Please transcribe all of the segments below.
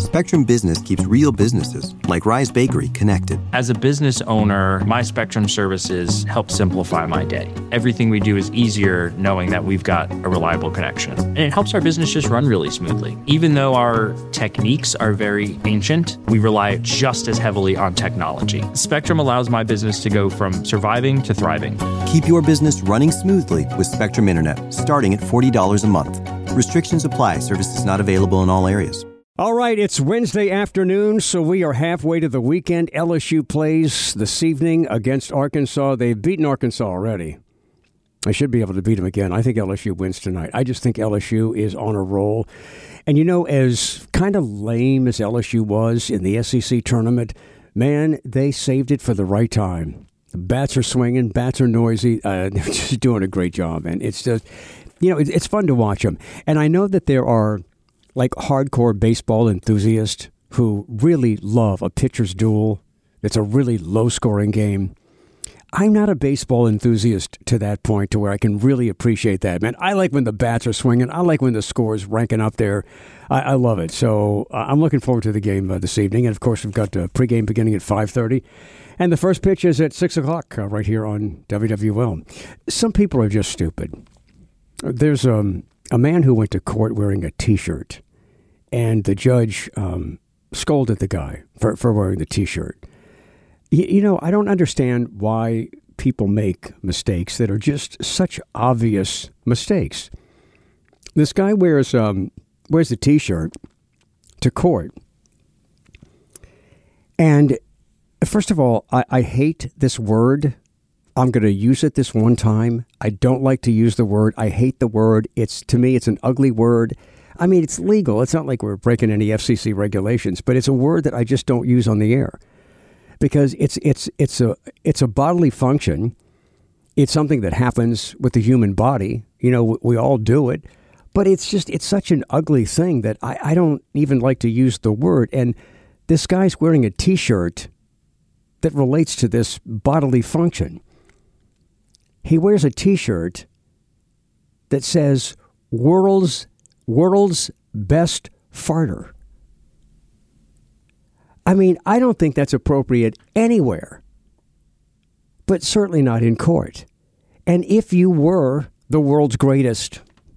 Spectrum Business keeps real businesses, like Rise Bakery, connected. As a business owner, my Spectrum services help simplify my day. Everything we do is easier knowing that we've got a reliable connection. And it helps our business just run really smoothly. Even though our techniques are very ancient, we rely just as heavily on technology. Spectrum allows my business to go from surviving to thriving. Keep your business running smoothly with Spectrum Internet, starting at $40 a month. Restrictions apply. Services not available in all areas. All right, it's Wednesday afternoon, so we are halfway to the weekend. LSU plays this evening against Arkansas. They've beaten Arkansas already. I should be able to beat them again. I think LSU wins tonight. I just think LSU is on a roll. And, you know, as kind of lame as LSU was in the SEC tournament, man, they saved it for the right time. The bats are swinging, bats are noisy. They're just doing a great job. And it's just, you know, it's fun to watch them. And I know that there are like hardcore baseball enthusiasts who really love a pitcher's duel. It's a really low-scoring game. I'm not a baseball enthusiast to that point to where I can really appreciate that, man. I like when the bats are swinging. I like when the score's ranking up there. I love it. So I'm looking forward to the game this evening. And, of course, we've got the pregame beginning at 5:30. And the first pitch is at 6 o'clock right here on WWL. Some people are just stupid. There's a man who went to court wearing a T-shirt, and the judge scolded the guy for wearing the T-shirt. You know, I don't understand why people make mistakes that are just such obvious mistakes. This guy wears the T-shirt to court, and first of all, I hate this word. I'm going to use it this one time. I don't like to use the word. I hate the word. To me, it's an ugly word. I mean, it's legal. It's not like we're breaking any FCC regulations, but it's a word that I just don't use on the air because it's a bodily function. It's something that happens with the human body. You know, we all do it, but it's such an ugly thing that I don't even like to use the word. And this guy's wearing a T-shirt that relates to this bodily function. He wears a T-shirt that says world's best farter. I mean, I don't think that's appropriate anywhere, but certainly not in court. And if you were the world's greatest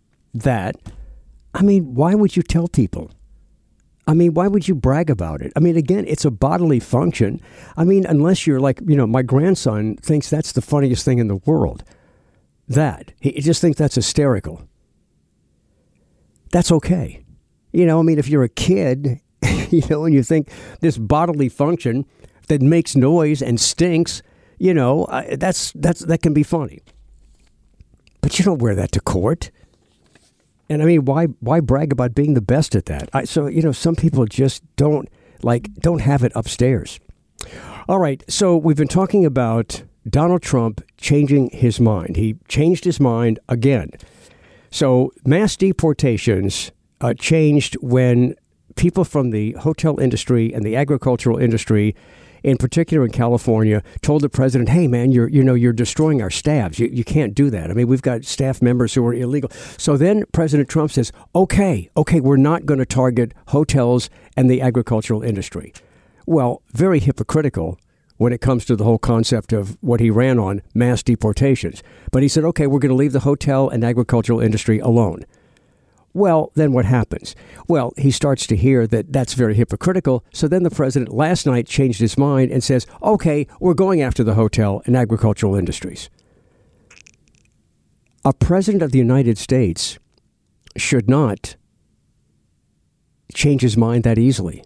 I mean, why would you tell people? I mean, why would you brag about it? I mean, again, it's a bodily function. I mean, unless you're like, you know, my grandson thinks that's the funniest thing in the world. He just thinks that's hysterical. That's okay. You know, I mean, if you're a kid, you know, and you think this bodily function that makes noise and stinks, you know, that can be funny. But you don't wear that to court. And I mean, why brag about being the best at that? So, you know, some people just don't have it upstairs. All right. So we've been talking about Donald Trump changing his mind. He changed his mind again. So mass deportations changed when people from the hotel industry and the agricultural industry, in particular in California, told the president, hey, man, you're destroying our staffs. You can't do that. I mean, we've got staff members who are illegal. So then President Trump says, okay, we're not going to target hotels and the agricultural industry. Well, very hypocritical when it comes to the whole concept of what he ran on, mass deportations. But he said, okay, we're going to leave the hotel and agricultural industry alone. Well, then what happens? Well, he starts to hear that that's very hypocritical. So then the president last night changed his mind and says, okay, we're going after the hotel and agricultural industries. A president of the United States should not change his mind that easily.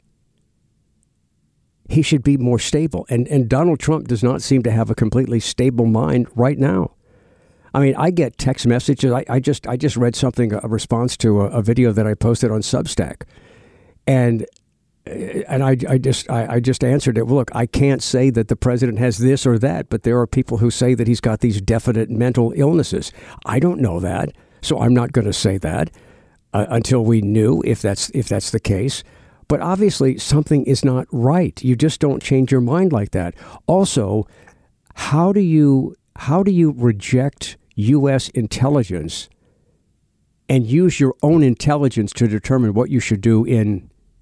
He should be more stable. And Donald Trump does not seem to have a completely stable mind right now. I mean, I get text messages. I just read something, a response to a video that I posted on Substack. And I just answered it. Well, look, I can't say that the president has this or that, but there are people who say that he's got these definite mental illnesses. I don't know that, so I'm not going to say that until we knew if that's the case. But obviously something is not right. You just don't change your mind like that. Also, how do you reject U.S. intelligence and use your own intelligence to determine what you should do in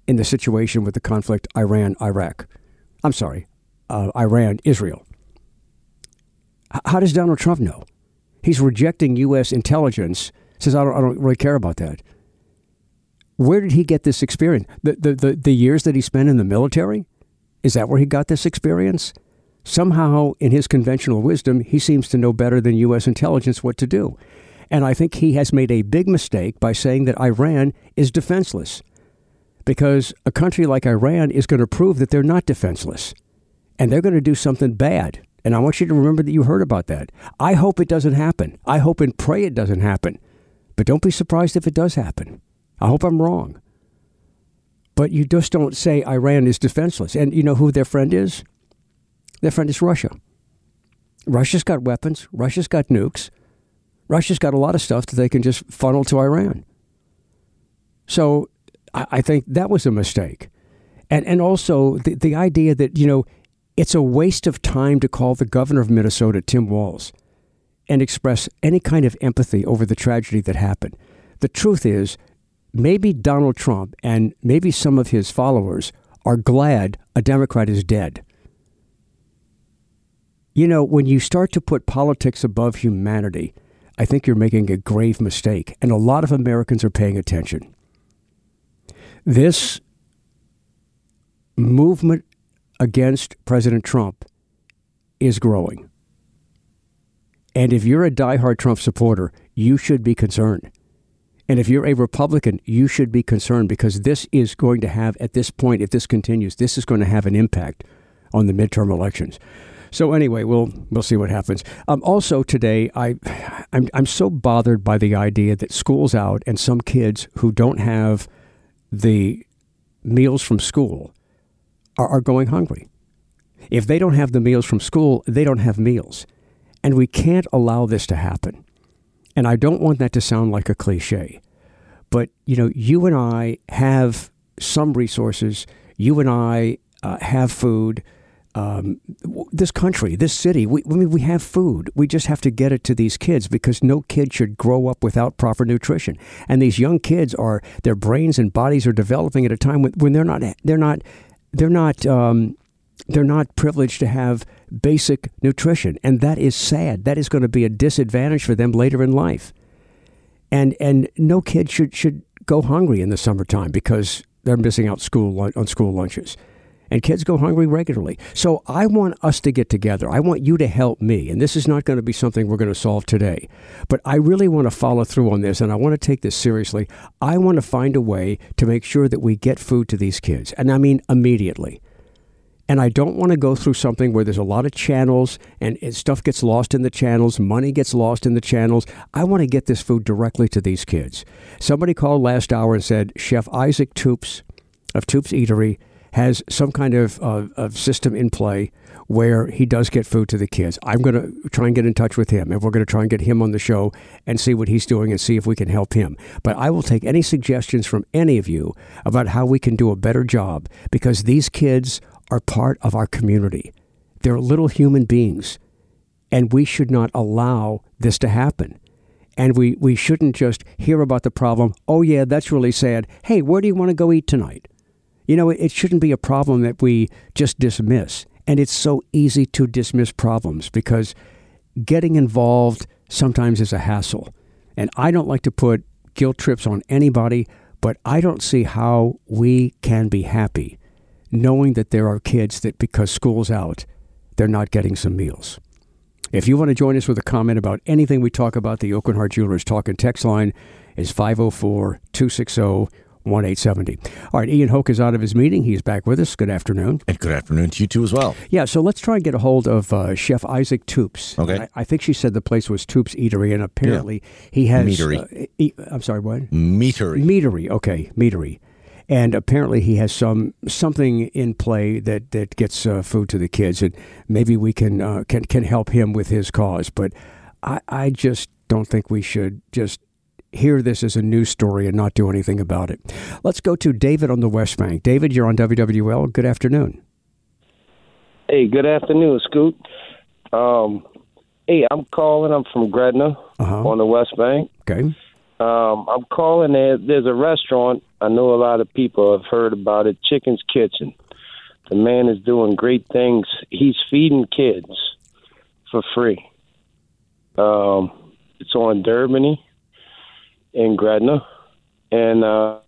in the situation with the conflict Iran-Iraq. I'm sorry, Iran-Israel. How does Donald Trump know? He's rejecting U.S. intelligence, says, I don't really care about that. Where did he get this experience? The years that he spent in the military? Is that where he got this experience? Somehow, in his conventional wisdom, he seems to know better than U.S. intelligence what to do. And I think he has made a big mistake by saying that Iran is defenseless, because a country like Iran is going to prove that they're not defenseless, and they're going to do something bad. And I want you to remember that you heard about that. I hope it doesn't happen. I hope and pray it doesn't happen. But don't be surprised if it does happen. I hope I'm wrong. But you just don't say Iran is defenseless. And you know who their friend is? Their friend is Russia. Russia's got weapons. Russia's got nukes. Russia's got a lot of stuff that they can just funnel to Iran. So I think that was a mistake. And also the idea that, you know, it's a waste of time to call the governor of Minnesota, Tim Walz, and express any kind of empathy over the tragedy that happened. The truth is, maybe Donald Trump and maybe some of his followers are glad a Democrat is dead. You know, when you start to put politics above humanity, I think you're making a grave mistake, and a lot of Americans are paying attention. This movement against President Trump is growing. And if you're a diehard Trump supporter, you should be concerned. And if you're a Republican, you should be concerned, because this is going to have, at this point, if this continues, this is going to have an impact on the midterm elections. So anyway, we'll see what happens. Also today, I'm so bothered by the idea that school's out and some kids who don't have the meals from school are going hungry. If they don't have the meals from school, they don't have meals. And we can't allow this to happen. And I don't want that to sound like a cliche. But, you know, you and I have some resources. You and I have food. This country, this city, we have food. We just have to get it to these kids, because no kid should grow up without proper nutrition. And these young kids their brains and bodies are developing at a time when they're not privileged to have basic nutrition. And that is sad. That is going to be a disadvantage for them later in life. And no kid should go hungry in the summertime because they're missing out on school lunches. And kids go hungry regularly. So I want us to get together. I want you to help me. And this is not going to be something we're going to solve today. But I really want to follow through on this, and I want to take this seriously. I want to find a way to make sure that we get food to these kids. And I mean immediately. And I don't want to go through something where there's a lot of channels and stuff gets lost in the channels, money gets lost in the channels. I want to get this food directly to these kids. Somebody called last hour and said Chef Isaac Toups of Toups Eatery has some kind of system in play where he does get food to the kids. I'm going to try and get in touch with him, and we're going to try and get him on the show and see what he's doing and see if we can help him. But I will take any suggestions from any of you about how we can do a better job, because these kids are part of our community. They're little human beings, and we should not allow this to happen. And we shouldn't just hear about the problem. Oh, yeah, that's really sad. Hey, where do you want to go eat tonight? You know, it shouldn't be a problem that we just dismiss. And it's so easy to dismiss problems because getting involved sometimes is a hassle. And I don't like to put guilt trips on anybody, but I don't see how we can be happy knowing that there are kids that because school's out, they're not getting some meals. If you want to join us with a comment about anything we talk about, the Aucoin Hart Jewelers Talk and Text line is 504-260-1870. All right, Ian Hoke is out of his meeting. He's back with us. Good afternoon. And good afternoon to you too as well. Yeah, so let's try and get a hold of Chef Isaac Toups. Okay. I think she said the place was Toups Eatery, and apparently he has... Meatery. I'm sorry, what? Meatery. Meatery, okay, Meatery. And apparently he has something in play that gets food to the kids, and maybe we can help him with his cause. But I just don't think we should just hear this as a news story and not do anything about it. Let's go to David on the West Bank. David, you're on WWL. Good afternoon. Hey, good afternoon, Scoot. Hey, I'm calling. I'm from Gretna on the West Bank. Okay. I'm calling. There's a restaurant. I know a lot of people have heard about it. Chicken's Kitchen. The man is doing great things. He's feeding kids for free. It's on Durbany in Gretna, and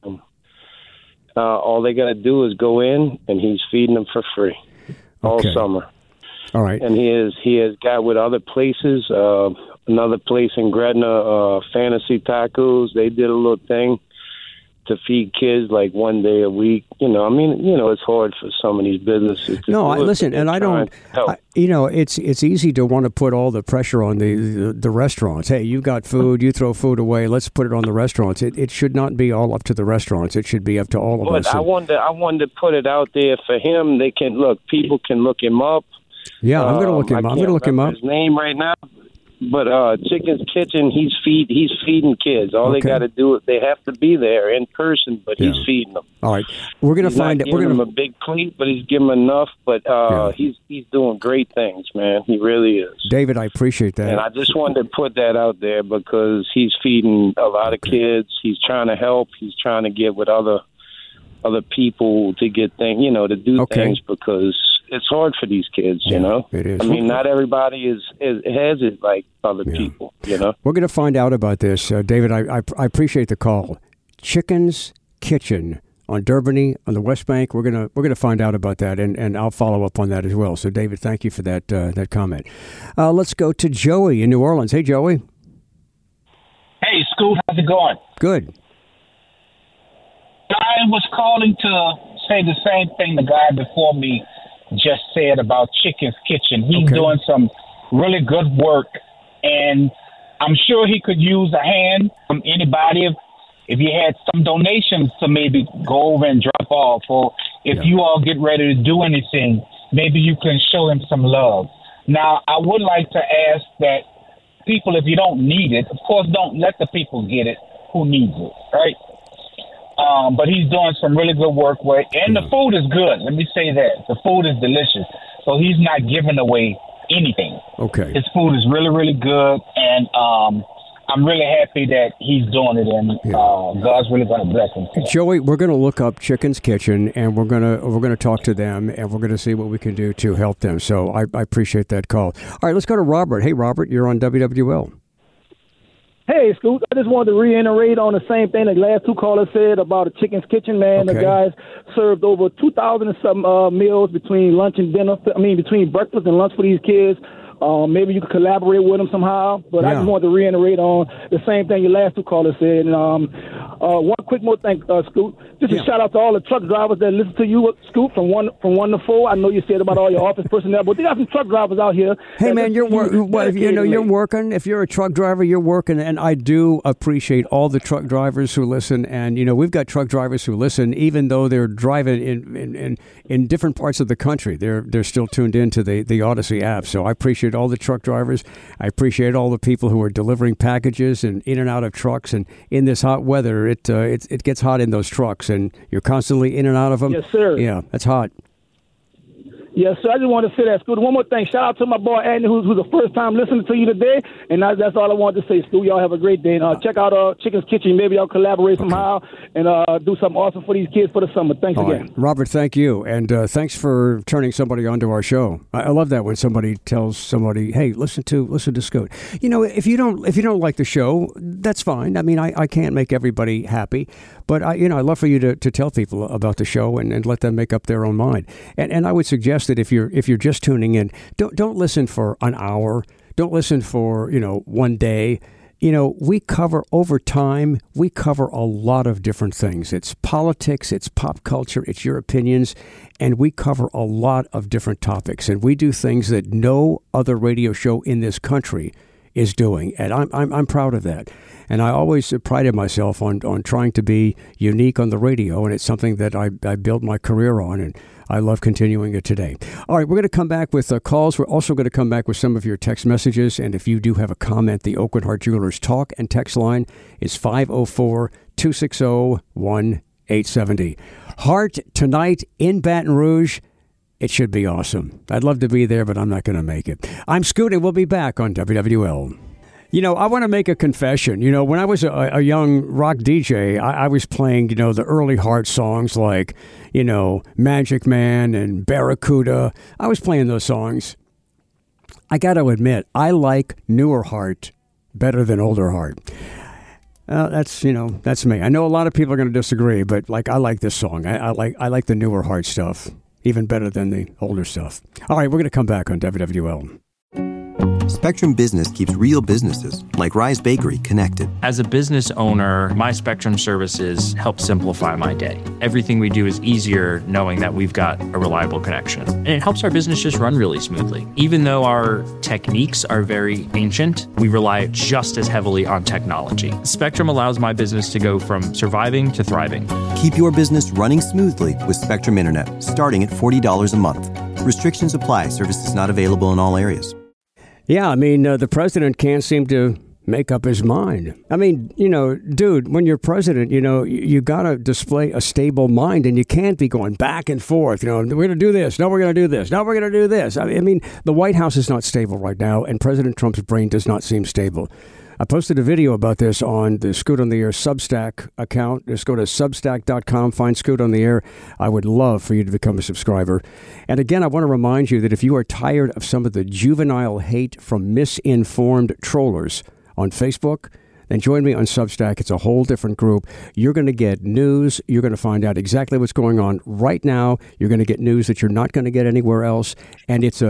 all they got to do is go in, and he's feeding them for free all summer. All right. And he has got with other places. Another place in Gretna, Fantasy Tacos. They did a little thing to feed kids like one day a week. It's hard for some of these businesses to No, do it, listen, and I don't. It's easy to want to put all the pressure on the restaurants. Hey, you got food, you throw food away. Let's put it on the restaurants. It should not be all up to the restaurants. It should be up to all of us. But I wanted to put it out there for him. They can look. People can look him up. Yeah, I'm going to look him up. I'm going to look him up. His name right now. But Chicken's Kitchen, he's feeding kids. All they got to do is they have to be there in person, but he's feeding them. All right, we're going to find it. We're going to give him a big plate, but he's giving him enough. But he's doing great things, man. He really is. David, I appreciate that. And I just wanted to put that out there because he's feeding a lot of kids. He's trying to help. He's trying to get with other people to get things, to do things because it's hard for these kids, It is. I mean, not everybody has it like other people, We're going to find out about this. David, I appreciate the call. Chicken's Kitchen on Durbany on the West Bank. We're gonna find out about that, and I'll follow up on that as well. So, David, thank you for that comment. Let's go to Joey in New Orleans. Hey, Joey. Hey, Scoot, how's it going? Good. I was calling to say the same thing the guy before me just said about Chicken's Kitchen. He's doing some really good work, and I'm sure he could use a hand from anybody. If you had some donations to maybe go over and drop off, or if you all get ready to do anything, maybe you can show him some love. Now, I would like to ask that people, if you don't need it, of course, don't let the people get it who needs it, right? But he's doing some really good work with, and the food is good. Let me say that. The food is delicious. So he's not giving away anything. Okay. His food is really, really good, and I'm really happy that he's doing it, and God's really going to bless him. Joey, we're going to look up Chicken's Kitchen, and we're going to talk to them, and we're going to see what we can do to help them. So I appreciate that call. All right, let's go to Robert. Hey, Robert, you're on WWL. Hey, Scoot, I just wanted to reiterate on the same thing the last two callers said about the Chicken's Kitchen, man. Okay. The guys served over 2,000 and some meals between lunch and dinner. Between breakfast and lunch for these kids. Maybe you could collaborate with them somehow. But I just wanted to reiterate on the same thing your last two callers said. And one quick more thing, Scoot. Just a shout out to all the truck drivers that listen to you, Scoot, from one to four. I know you said about all your office personnel, but they got some truck drivers out here. Hey, man, you're working. If you're a truck driver, you're working, and I do appreciate all the truck drivers who listen. And we've got truck drivers who listen, even though they're driving in different parts of the country. They're still tuned into the Odyssey app. So I appreciate all the truck drivers. I appreciate all the people who are delivering packages and in and out of trucks. And in this hot weather, it gets hot in those trucks, and you're constantly in and out of them. Yes, sir. Yeah, that's hot. Yes, sir. I just wanted to say that, Scoot. One more thing. Shout out to my boy, Andy, who's the first time listening to you today. And that's all I wanted to say, Scoot. Y'all have a great day. And check out Chicken's Kitchen. Maybe y'all collaborate somehow and do something awesome for these kids for the summer. Thanks again. Right. Robert, thank you. And thanks for turning somebody onto our show. I love that when somebody tells somebody, hey, listen to Scoot. If you don't like the show, that's fine. I mean, I can't make everybody happy. But I'd love for you to tell people about the show and let them make up their own mind. And I would suggest that if you're just tuning in, don't listen for an hour. Don't listen for 1 day. We cover over time. We cover a lot of different things. It's politics. It's pop culture. It's your opinions, and we cover a lot of different topics. And we do things that no other radio show in this country is doing, and I'm proud of that. And I always prided myself on trying to be unique on the radio, and it's something that I built my career on, and I love continuing it today. All right, we're going to come back with calls. We're also going to come back with some of your text messages, and if you do have a comment, the Oakland Heart Jewelers talk and text line is 504-260-1870. Heart tonight in Baton Rouge. It should be awesome. I'd love to be there, but I'm not going to make it. I'm Scoot, and we'll be back on WWL. You know, I want to make a confession. You know, when I was a young rock DJ, I was playing, you know, the early Heart songs like, you know, Magic Man and Barracuda. I was playing those songs. I got to admit, I like newer Heart better than older Heart. That's me. I know a lot of people are going to disagree, but like I like this song. I like the newer Heart stuff even better than the older stuff. All right, we're going to come back on WWL. Spectrum Business keeps real businesses, like Rise Bakery, connected. As a business owner, my Spectrum services help simplify my day. Everything we do is easier knowing that we've got a reliable connection. And it helps our business just run really smoothly. Even though our techniques are very ancient, we rely just as heavily on technology. Spectrum allows my business to go from surviving to thriving. Keep your business running smoothly with Spectrum Internet, starting at $40 a month. Restrictions apply. Services not available in all areas. Yeah, I mean, the president can't seem to make up his mind. I mean, you know, dude, when you're president, you know, you got to display a stable mind, and you can't be going back and forth. You know, we're going to do this. No, we're going to do this. No, we're going to do this. I mean, the White House is not stable right now, and President Trump's brain does not seem stable. I posted a video about this on the Scoot on the Air Substack account. Just go to substack.com, find Scoot on the Air. I would love for you to become a subscriber. And again, I want to remind you that if you are tired of some of the juvenile hate from misinformed trollers on Facebook, then join me on Substack. It's a whole different group. You're going to get news. You're going to find out exactly what's going on right now. You're going to get news that you're not going to get anywhere else. And it's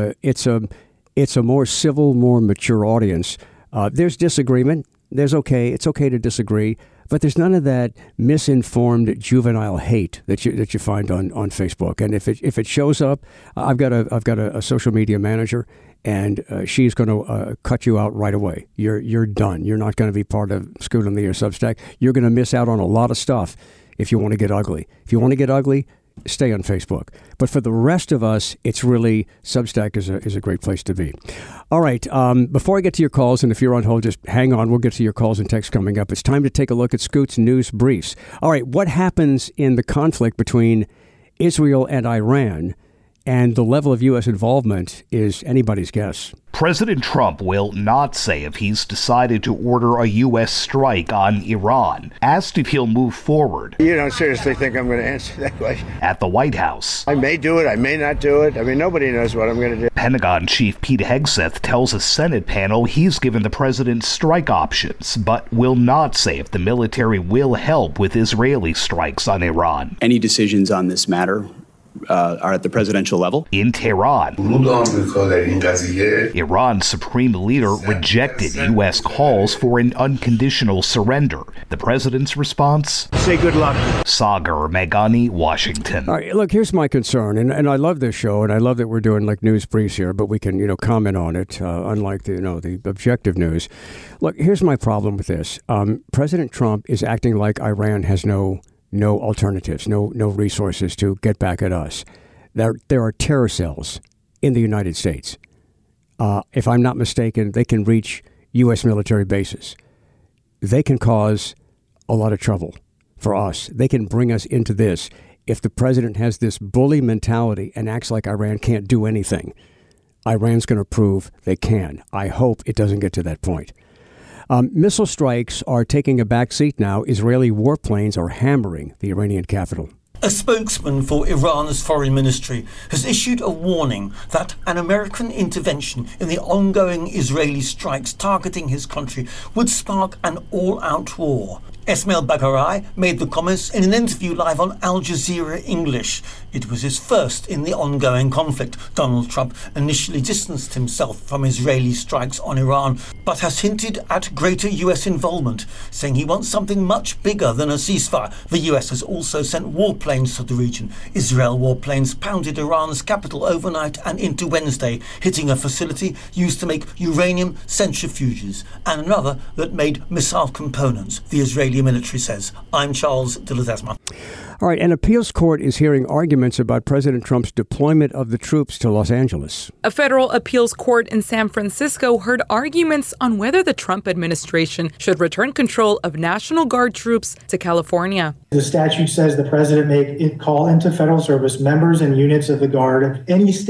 a more civil, more mature audience. There's disagreement. It's okay to disagree, but there's none of that misinformed juvenile hate that you find on Facebook. And if it shows up, I've got a social media manager, and she's going to cut you out right away. You're done. You're not going to be part of Scoot on the Air Substack. You're going to miss out on a lot of stuff if you want to get ugly. If you want to get ugly, stay on Facebook. But for the rest of us, it's really Substack is a great place to be. All right. Before I get to your calls, and if you're on hold, just hang on. We'll get to your calls and texts coming up. It's time to take a look at Scoot's news briefs. All right. What happens in the conflict between Israel and Iran? And the level of U.S. involvement is anybody's guess. President Trump will not say if he's decided to order a U.S. strike on Iran. Asked if he'll move forward. You don't seriously think I'm going to answer that question? At the White House. I may do it. I may not do it. I mean, nobody knows what I'm going to do. Pentagon Chief Pete Hegseth tells a Senate panel he's given the president strike options, but will not say if the military will help with Israeli strikes on Iran. Any decisions on this matter are at the presidential level. In Tehran, Iran's supreme leader rejected U.S. calls for an unconditional surrender. The president's response? Say good luck. Sagar Meghani, Washington. All right, look, here's my concern, and I love this show, and I love that we're doing like news briefs here, but we can, comment on it, unlike the objective news. Look, here's my problem with this. President Trump is acting like Iran has no alternatives, no resources to get back at us. There are terror cells in the United States. If I'm not mistaken, they can reach U.S. military bases. They can cause a lot of trouble for us. They can bring us into this. If the president has this bully mentality and acts like Iran can't do anything, Iran's going to prove they can. I hope it doesn't get to that point. Missile strikes are taking a back seat now. Israeli warplanes are hammering the Iranian capital. A spokesman for Iran's foreign ministry has issued a warning that an American intervention in the ongoing Israeli strikes targeting his country would spark an all-out war. Esmail Baghaei made the comments in an interview live on Al Jazeera English. It was his first in the ongoing conflict. Donald Trump initially distanced himself from Israeli strikes on Iran, but has hinted at greater US involvement, saying he wants something much bigger than a ceasefire. The US has also sent warplanes to the region. Israel warplanes pounded Iran's capital overnight and into Wednesday, hitting a facility used to make uranium centrifuges and another that made missile components, the Israeli military says. I'm Charles de Ledesma. All right, an appeals court is hearing arguments about President Trump's deployment of the troops to Los Angeles. A federal appeals court in San Francisco heard arguments on whether the Trump administration should return control of National Guard troops to California. The statute says the president may call into federal service members and units of the Guard of any state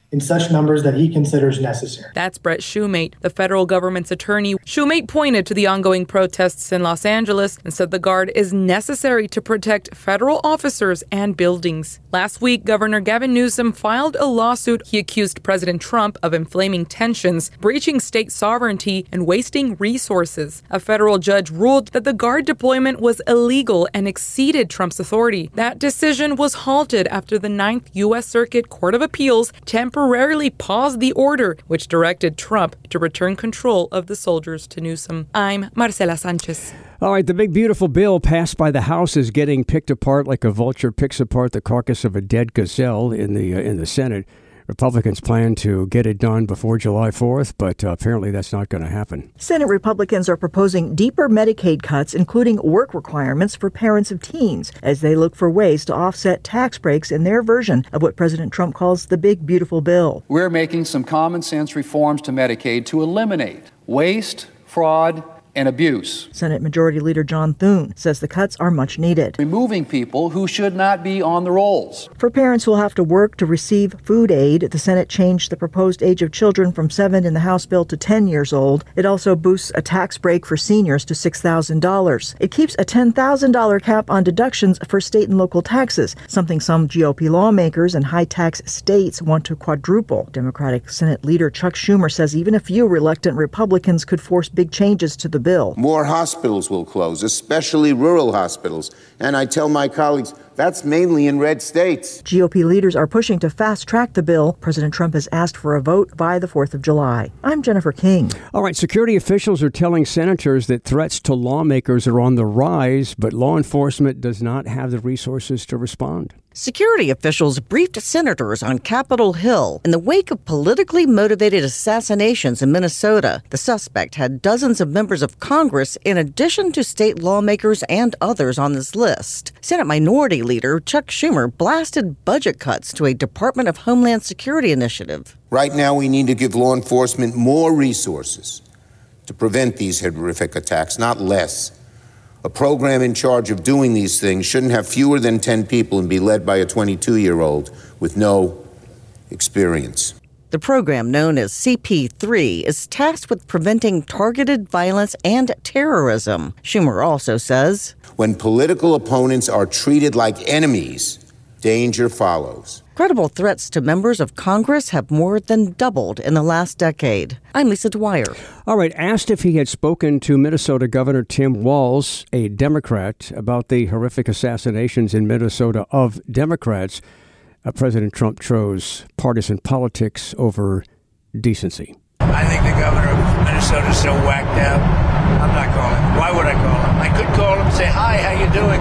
in such numbers that he considers necessary. That's Brett Shumate, the federal government's attorney. Shumate pointed to the ongoing protests in Los Angeles and said the Guard is necessary to protect federal officers and buildings. Last week, Governor Gavin Newsom filed a lawsuit. He accused President Trump of inflaming tensions, breaching state sovereignty, and wasting resources. A federal judge ruled that the Guard deployment was illegal and exceeded Trump's authority. That decision was halted after the 9th U.S. Circuit Court of Appeals temporarily paused the order, which directed Trump to return control of the soldiers to Newsom. I'm Marcela Sanchez. All right, the big, beautiful bill passed by the House is getting picked apart like a vulture picks apart the carcass of a dead gazelle in the Senate. Republicans plan to get it done before July 4th, but apparently that's not going to happen. Senate Republicans are proposing deeper Medicaid cuts, including work requirements for parents of teens, as they look for ways to offset tax breaks in their version of what President Trump calls the big, beautiful bill. We're making some common sense reforms to Medicaid to eliminate waste, fraud, and abuse. Senate Majority Leader John Thune says the cuts are much needed. Removing people who should not be on the rolls. For parents who will have to work to receive food aid, the Senate changed the proposed age of children from 7 in the House bill to 10 years old. It also boosts a tax break for seniors to $6,000. It keeps a $10,000 cap on deductions for state and local taxes, something some GOP lawmakers in high-tax states want to quadruple. Democratic Senate Leader Chuck Schumer says even a few reluctant Republicans could force big changes to the bill. More hospitals will close, especially rural hospitals. And I tell my colleagues, that's mainly in red states. GOP leaders are pushing to fast-track the bill. President Trump has asked for a vote by the 4th of July. I'm Jennifer King. All right, security officials are telling senators that threats to lawmakers are on the rise, but law enforcement does not have the resources to respond. Security officials briefed senators on Capitol Hill in the wake of politically motivated assassinations in Minnesota. The suspect had dozens of members of Congress in addition to state lawmakers and others on this list. Senate Minority Leader Chuck Schumer blasted budget cuts to a Department of Homeland Security initiative. Right now, we need to give law enforcement more resources to prevent these horrific attacks, not less. A program in charge of doing these things shouldn't have fewer than 10 people and be led by a 22-year-old with no experience. The program, known as CP3, is tasked with preventing targeted violence and terrorism. Schumer also says, when political opponents are treated like enemies, danger follows. Credible threats to members of Congress have more than doubled in the last decade. I'm Lisa Dwyer. All right, asked if he had spoken to Minnesota Governor Tim Walz, a Democrat, about the horrific assassinations in Minnesota of Democrats, President Trump chose partisan politics over decency. I think the governor of Minnesota is so whacked out. I'm not calling. Why would I call him? I could call him and say, hi, how you doing?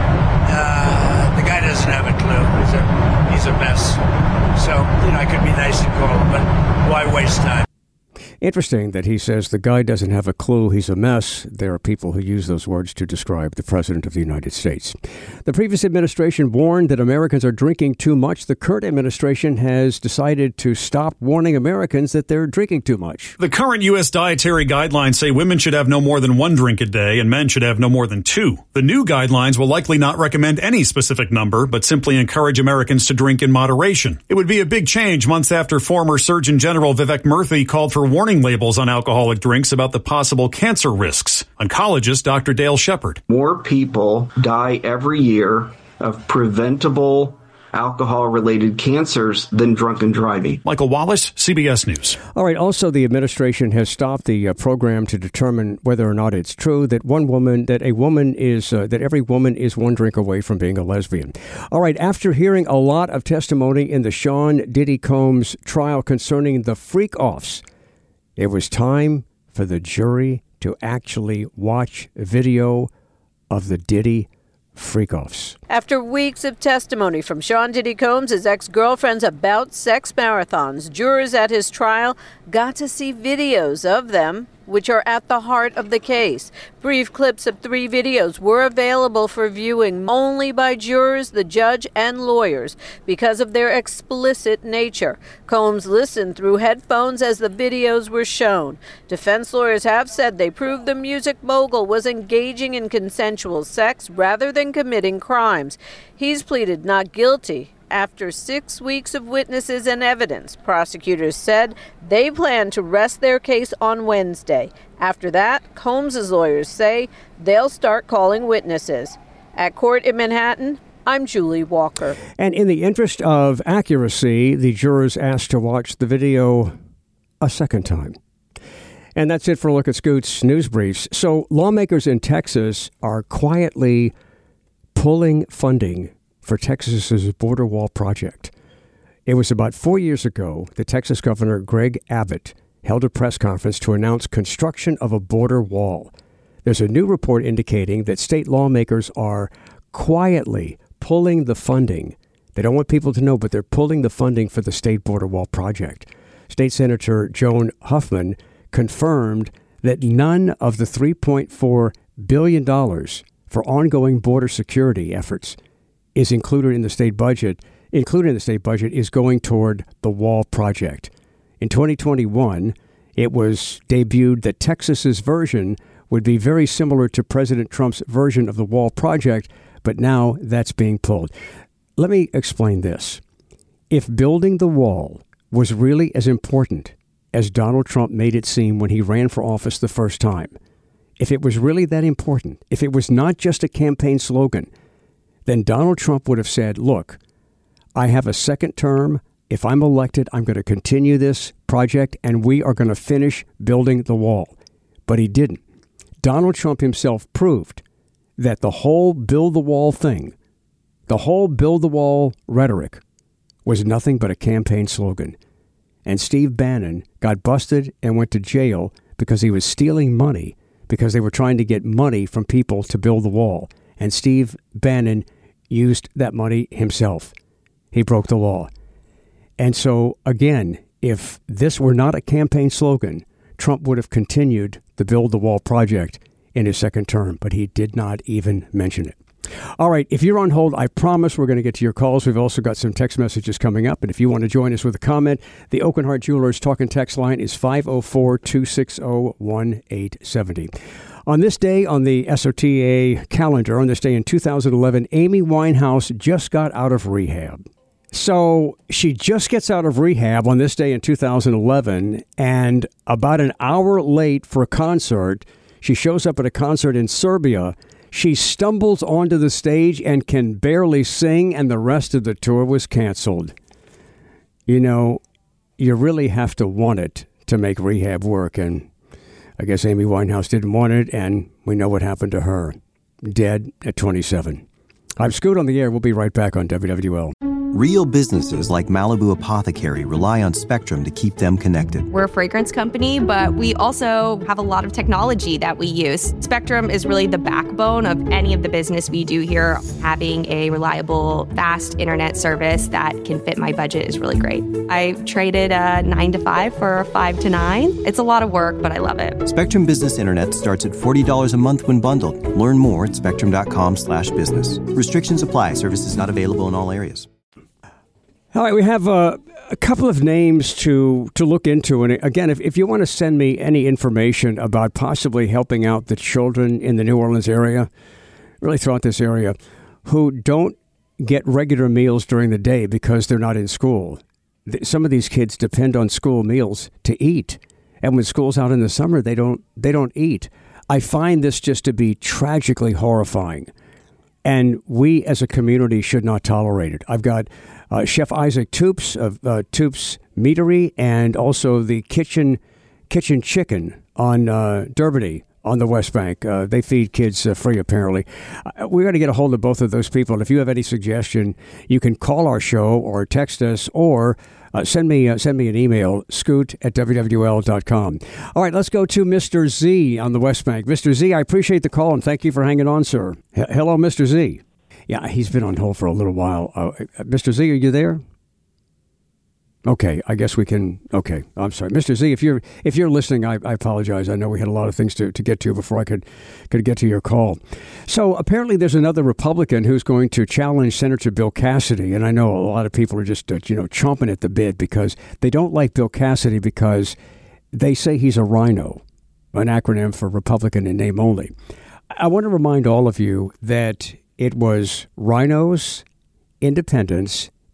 The guy doesn't have a clue. He's a mess. So, I could be nice and call him, but why waste time? Interesting that he says the guy doesn't have a clue, he's a mess. There are people who use those words to describe the President of the United States. The previous administration warned that Americans are drinking too much. The current administration has decided to stop warning Americans that they're drinking too much. The current U.S. dietary guidelines say women should have no more than 1 drink a day and men should have no more than 2. The new guidelines will likely not recommend any specific number, but simply encourage Americans to drink in moderation. It would be a big change months after former Surgeon General Vivek Murthy called for warning labels on alcoholic drinks about the possible cancer risks. Oncologist Dr. Dale Shepard. More people die every year of preventable alcohol-related cancers than drunken driving. Michael Wallace, CBS News. All right. Also, the administration has stopped the program to determine whether or not it's true that every woman is 1 drink away from being a lesbian. All right. After hearing a lot of testimony in the Sean Diddy Combs trial concerning the freak-offs, it was time for the jury to actually watch video of the Diddy freak-offs. After weeks of testimony from Sean Diddy Combs' ex-girlfriends about sex marathons, jurors at his trial got to see videos of them, which are at the heart of the case. Brief clips of 3 videos were available for viewing only by jurors, the judge, and lawyers because of their explicit nature. Combs listened through headphones as the videos were shown. Defense lawyers have said they proved the music mogul was engaging in consensual sex rather than committing crimes. He's pleaded not guilty, after 6 weeks of witnesses and evidence. Prosecutors said they plan to rest their case on Wednesday. After that, Combs' lawyers say they'll start calling witnesses. At court in Manhattan, I'm Julie Walker. And in the interest of accuracy, the jurors asked to watch the video a second time. And that's it for a look at Scoot's News Briefs. So lawmakers in Texas are quietly pulling funding for Texas's border wall project. It was about 4 years ago that Texas Governor Greg Abbott held a press conference to announce construction of a border wall. There's a new report indicating that state lawmakers are quietly pulling the funding. They don't want people to know, but they're pulling the funding for the state border wall project. State Senator Joan Huffman confirmed that none of the $3.4 billion for ongoing border security efforts is included in the state budget. Included in the state budget is going toward the wall project. In 2021, it was debuted that Texas's version would be very similar to President Trump's version of the wall project, but now that's being pulled. Let me explain this. If building the wall was really as important as Donald Trump made it seem when he ran for office the first time, if it was really that important, if it was not just a campaign slogan, then Donald Trump would have said, look, I have a second term. If I'm elected, I'm going to continue this project and we are going to finish building the wall. But he didn't. Donald Trump himself proved that the whole build the wall thing, the whole build the wall rhetoric was nothing but a campaign slogan. And Steve Bannon got busted and went to jail because he was stealing money because they were trying to get money from people to build the wall. And Steve Bannon used that money himself. He broke the law. And so, again, if this were not a campaign slogan, Trump would have continued the Build the Wall project in his second term, but he did not even mention it. All right, if you're on hold, I promise we're going to get to your calls. We've also got some text messages coming up. And if you want to join us with a comment, the Oak and Hart Jewelers talk and text line is 504-260-1870. On this day on the SOTA calendar, on this day in 2011, Amy Winehouse just got out of rehab. So she just gets out of rehab on this day in 2011, and about an hour late for a concert, she shows up at a concert in Serbia. She stumbles onto the stage and can barely sing, and the rest of the tour was canceled. You know, you really have to want it to make rehab work, and I guess Amy Winehouse didn't want it, and we know what happened to her. Dead at 27. I'm Scoot on the air. We'll be right back on WWL. Real businesses like Malibu Apothecary rely on Spectrum to keep them connected. We're a fragrance company, but we also have a lot of technology that we use. Spectrum is really the backbone of any of the business we do here. Having a reliable, fast internet service that can fit my budget is really great. I traded a 9 to 5 for a 5 to 9. It's a lot of work, but I love it. Spectrum Business Internet starts at $40 a month when bundled. Learn more at spectrum.com/business. Restrictions apply. Services not available in all areas. All right, we have a couple of names to look into. And again, if you want to send me any information about possibly helping out the children in the New Orleans area, really throughout this area, who don't get regular meals during the day because they're not in school. Some of these kids depend on school meals to eat. And when school's out in the summer, they don't eat. I find this just to be tragically horrifying. And we as a community should not tolerate it. I've got Chef Isaac Toops of Toops Meadery and also the Kitchen Chicken on Derby on the West Bank. They feed kids free, apparently. We're going to get a hold of both of those people. If you have any suggestion, you can call our show or text us or send me an email, scoot@wwl.com. All right, let's go to Mr. Z on the West Bank. Mr. Z, I appreciate the call, and thank you for hanging on, sir. Hello, Mr. Z. Yeah, he's been on hold for a little while. Mr. Z, are you there? Okay, I guess we can. Okay, I'm sorry, Mr. Z. If you're listening, I apologize. I know we had a lot of things to get to before I could get to your call. So apparently, there's another Republican who's going to challenge Senator Bill Cassidy, and I know a lot of people are just chomping at the bit because they don't like Bill Cassidy because they say he's a rhino, an acronym for Republican in name only. I want to remind all of you that it was rhinos, independents,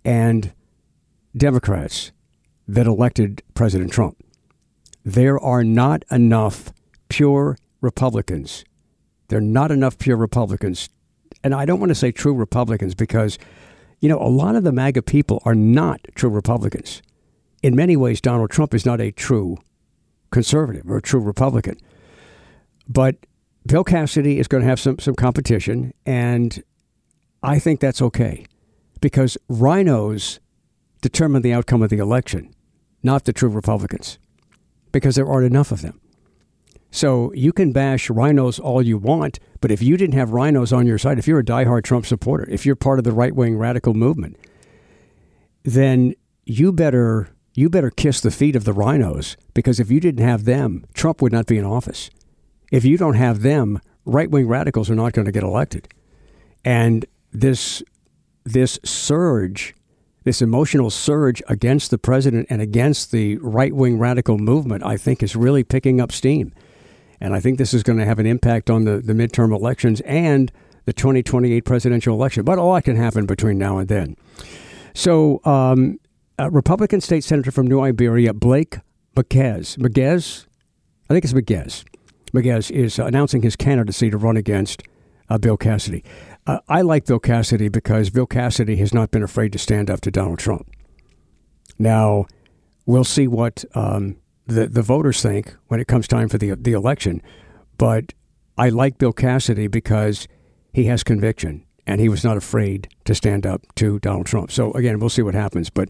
and Democrats that elected President Trump. There are not enough pure Republicans. There are not enough pure Republicans. And I don't want to say true Republicans because, a lot of the MAGA people are not true Republicans. In many ways, Donald Trump is not a true conservative or a true Republican. But Bill Cassidy is going to have some competition, and I think that's okay because rhinos determine the outcome of the election, not the true Republicans, because there aren't enough of them. So you can bash rhinos all you want, but if you didn't have rhinos on your side, if you're a diehard Trump supporter, if you're part of the right-wing radical movement, then you better kiss the feet of the rhinos, because if you didn't have them, Trump would not be in office. If you don't have them, right-wing radicals are not going to get elected. And this surge, this emotional surge against the president and against the right-wing radical movement, I think is really picking up steam. And I think this is going to have an impact on the midterm elections and the 2028 presidential election. But a lot can happen between now and then. So Republican State Senator from New Iberia, Blake Megues, I think it's Megues. Megues is announcing his candidacy to run against Bill Cassidy. I like Bill Cassidy because Bill Cassidy has not been afraid to stand up to Donald Trump. Now, we'll see what the voters think when it comes time for the election. But I like Bill Cassidy because he has conviction and he was not afraid to stand up to Donald Trump. So, again, we'll see what happens. But,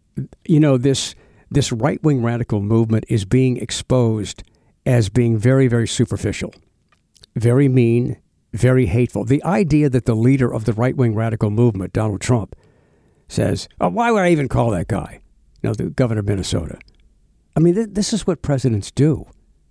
this right-wing radical movement is being exposed as being very, very superficial, very mean, very hateful. The idea that the leader of the right-wing radical movement, Donald Trump, says, "Oh, why would I even call that guy?" The governor of Minnesota. I mean, this is what presidents do.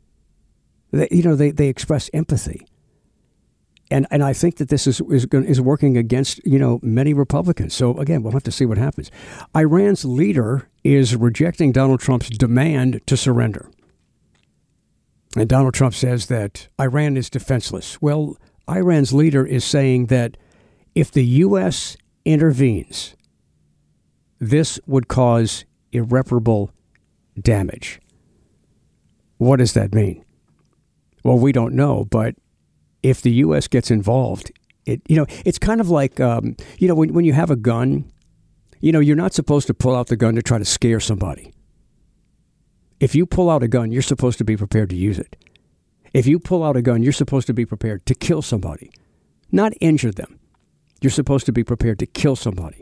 They express empathy. And I think that this is working against, many Republicans. So, again, we'll have to see what happens. Iran's leader is rejecting Donald Trump's demand to surrender. And Donald Trump says that Iran is defenseless. Well, Iran's leader is saying that if the U.S. intervenes, this would cause irreparable damage. What does that mean? Well, we don't know, but if the U.S. gets involved, it's kind of like, when you have a gun, you're not supposed to pull out the gun to try to scare somebody. If you pull out a gun, you're supposed to be prepared to use it. If you pull out a gun, you're supposed to be prepared to kill somebody, not injure them. You're supposed to be prepared to kill somebody.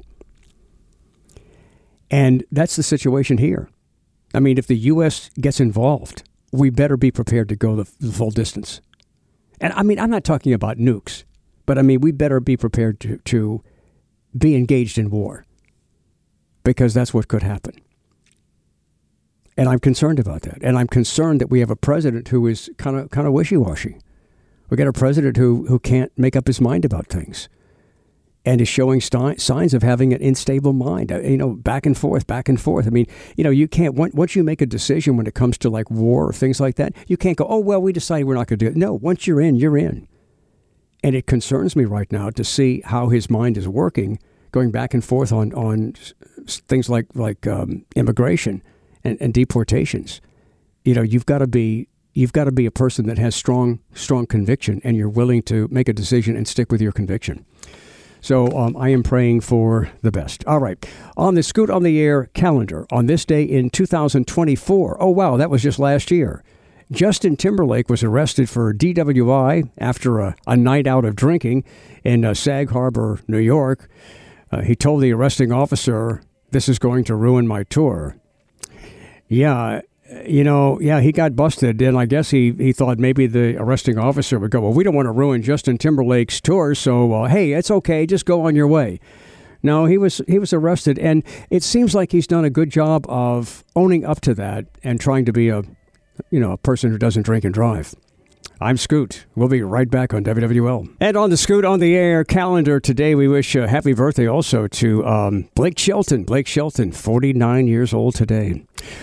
And that's the situation here. I mean, if the U.S. gets involved, we better be prepared to go the full distance. And I mean, I'm not talking about nukes, but I mean, we better be prepared to be engaged in war, because that's what could happen. And I'm concerned about that. And I'm concerned that we have a president who is kind of wishy-washy. We got a president who can't make up his mind about things and is showing signs of having an unstable mind, back and forth. I mean, you can't, once you make a decision when it comes to like war or things like that, you can't go, oh, well, we decided we're not going to do it. No, once you're in, you're in. And it concerns me right now to see how his mind is working, going back and forth on things like immigration and deportations. You've got to be a person that has strong conviction, and you're willing to make a decision and stick with your conviction. So I am praying for the best. All right. On the Scoot on the Air calendar, on this day in 2024, oh, wow, that was just last year, Justin Timberlake was arrested for DWI after a night out of drinking in Sag Harbor, New York. He told the arresting officer, "This is going to ruin my tour." Yeah. He got busted, and I guess he thought maybe the arresting officer would go, well, we don't want to ruin Justin Timberlake's tour, so, hey, it's okay, just go on your way. No, he was arrested, and it seems like he's done a good job of owning up to that and trying to be a person who doesn't drink and drive. I'm Scoot. We'll be right back on WWL. And on the Scoot on the Air calendar today, we wish a happy birthday also to Blake Shelton. Blake Shelton, 49 years old today.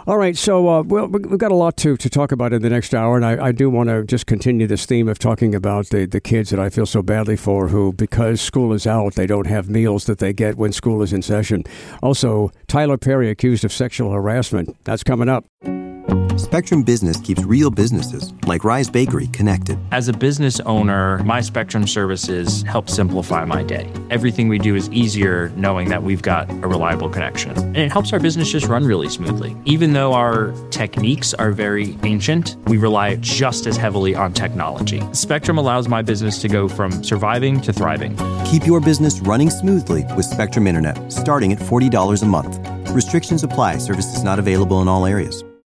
All right, so we've got a lot to talk about in the next hour, and I do want to just continue this theme of talking about the kids that I feel so badly for who, because school is out, they don't have meals that they get when school is in session. Also, Tyler Perry accused of sexual harassment. That's coming up. Spectrum Business keeps real businesses, like Rise Bakery, connected. As a business owner, my Spectrum services help simplify my day. Everything we do is easier knowing that we've got a reliable connection. And it helps our business just run really smoothly. Even though our techniques are very ancient, we rely just as heavily on technology. Spectrum allows my business to go from surviving to thriving. Keep your business running smoothly with Spectrum Internet, starting at $40 a month. Restrictions apply. Services not available in all areas.